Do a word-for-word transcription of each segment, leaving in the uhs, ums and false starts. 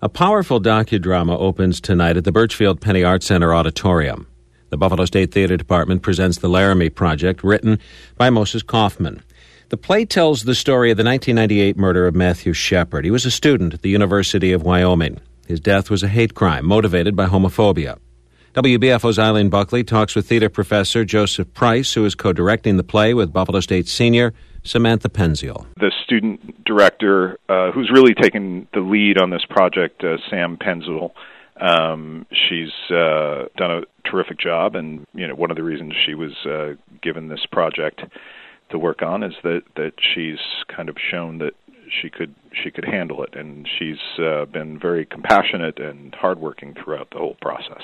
A powerful docudrama opens tonight at the Birchfield Penny Arts Center Auditorium. The Buffalo State Theater Department presents The Laramie Project, written by Moses Kaufman. The play tells the story of the nineteen ninety-eight murder of Matthew Shepard. He was a student at the University of Wyoming. His death was a hate crime motivated by homophobia. W B F O's Eileen Buckley talks with theater professor Joseph Price, who is co-directing the play with Buffalo State senior Samantha Penziel. The student director, uh, who's really taken the lead on this project, uh, Sam Penziel, um, she's uh, done a terrific job, and you know one of the reasons she was uh, given this project to work on is that, that she's kind of shown that she could she could handle it, and she's uh, been very compassionate and hardworking throughout the whole process.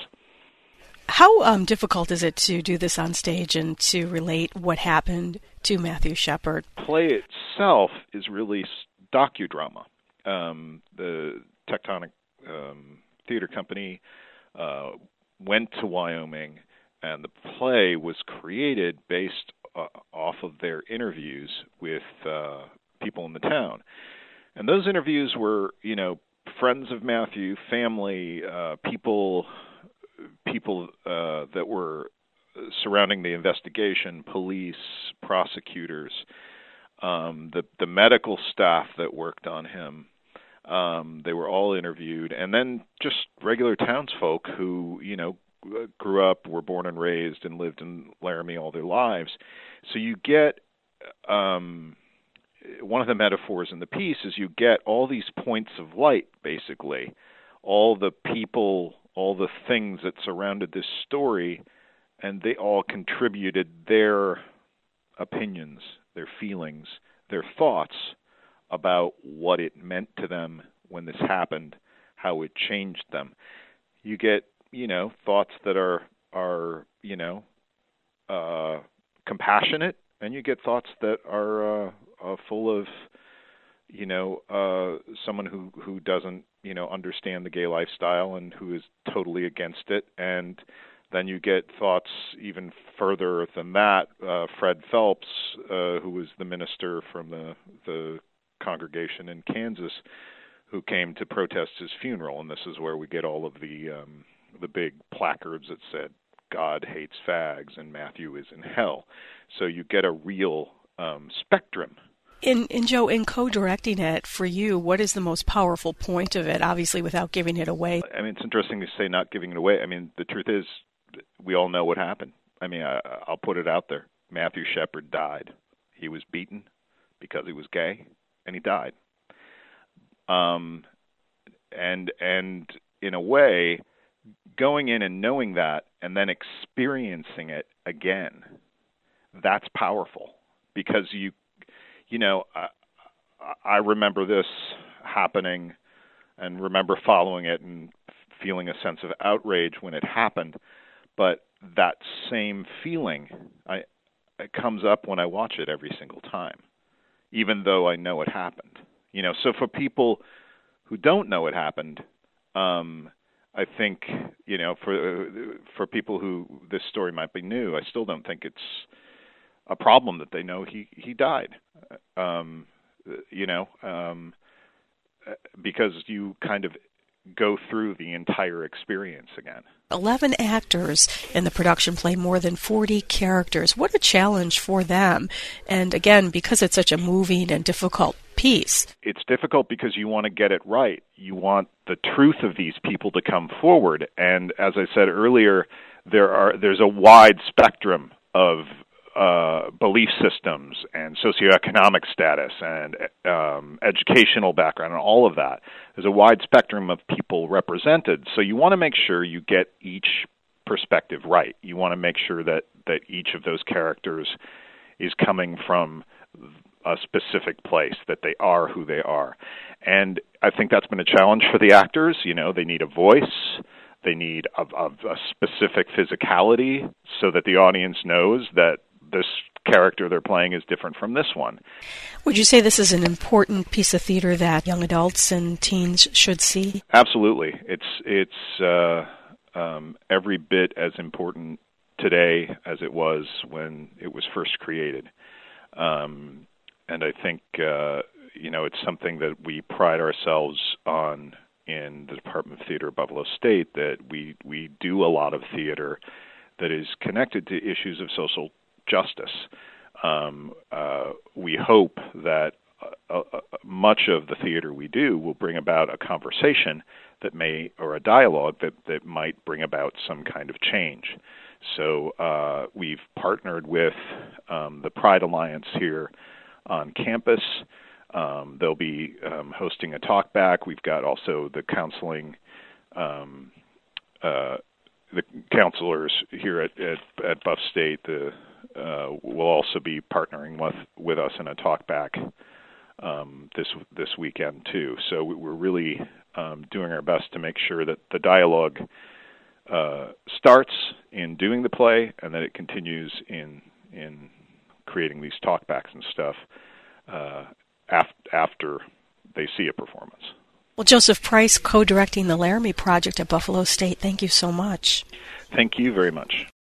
How um, difficult is it to do this on stage and to relate what happened to Matthew Shepard? The play itself is really docudrama. Um, the Tectonic um, Theater Company uh, went to Wyoming, and the play was created based uh, off of their interviews with uh, people in the town. And those interviews were, you know, friends of Matthew, family, uh, people... people uh, that were surrounding the investigation, police, prosecutors, um, the, the medical staff that worked on him. Um, they were all interviewed, and then just regular townsfolk who, you know, grew up, were born and raised, and lived in Laramie all their lives. So you get, um, one of the metaphors in the piece is you get all these points of light, basically, all the people, all the things that surrounded this story, and they all contributed their opinions, their feelings, their thoughts about what it meant to them when this happened, how it changed them. You get, you know, thoughts that are, are you know, uh, compassionate, and you get thoughts that are uh, uh, full of, you know, uh, someone who, who doesn't, you know, understand the gay lifestyle and who is totally against it. And then you get thoughts even further than that. Uh, Fred Phelps, uh, who was the minister from the, the congregation in Kansas, who came to protest his funeral. And this is where we get all of the, um, the big placards that said, God hates fags and Matthew is in hell. So you get a real um, spectrum. In, in Joe, in co-directing it for you, what is the most powerful point of it, obviously without giving it away? I mean, it's interesting to say not giving it away. I mean, the truth is, we all know what happened. I mean, I, I'll put it out there. Matthew Shepard died. He was beaten because he was gay, and he died. Um, and and in a way, going in and knowing that and then experiencing it again, that's powerful because you You know, I, I remember this happening and remember following it and feeling a sense of outrage when it happened. But that same feeling, I, it comes up when I watch it every single time, even though I know it happened. You know, so for people who don't know it happened, um, I think, you know, for for people who this story might be new, I still don't think it's a problem that they know he, he died, um, you know, um, because you kind of go through the entire experience again. Eleven actors in the production play more than forty characters. What a challenge for them. And again, because it's such a moving and difficult piece. It's difficult because you want to get it right. You want the truth of these people to come forward. And as I said earlier, there are there's a wide spectrum of Uh, belief systems and socioeconomic status and um, educational background and all of that. There's a wide spectrum of people represented, so you want to make sure you get each perspective right. You want to make sure that, that each of those characters is coming from a specific place, that they are who they are. And I think that's been a challenge for the actors. You know, they need a voice. They need a, a, a specific physicality so that the audience knows that this character they're playing is different from this one. Would you say this is an important piece of theater that young adults and teens should see? Absolutely. It's it's uh, um, every bit as important today as it was when it was first created. Um, and I think, uh, you know, it's something that we pride ourselves on, in the Department of Theater at Buffalo State that we we do a lot of theater that is connected to issues of social justice. Um, uh, we hope that uh, uh, much of the theater we do will bring about a conversation that may, or a dialogue that, that might bring about some kind of change. So uh, we've partnered with um, the Pride Alliance here on campus. Um, they'll be um, hosting a talk back. We've got also the counseling, um, uh, the counselors here at, at, at Buff State the, uh, will also be partnering with, with us in a talk back um, this this weekend too. So we're really um, doing our best to make sure that the dialogue uh, starts in doing the play and that it continues in in creating these talkbacks and stuff uh, af- after they see a performance. Well, Joseph Price, co-directing the Laramie Project at Buffalo State, thank you so much. Thank you very much.